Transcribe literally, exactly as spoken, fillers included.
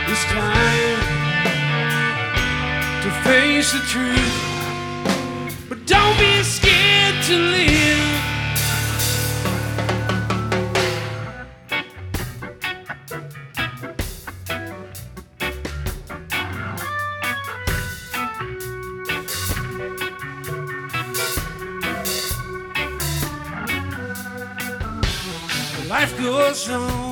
It's time to face the truth, but don't be scared to live. Life goes on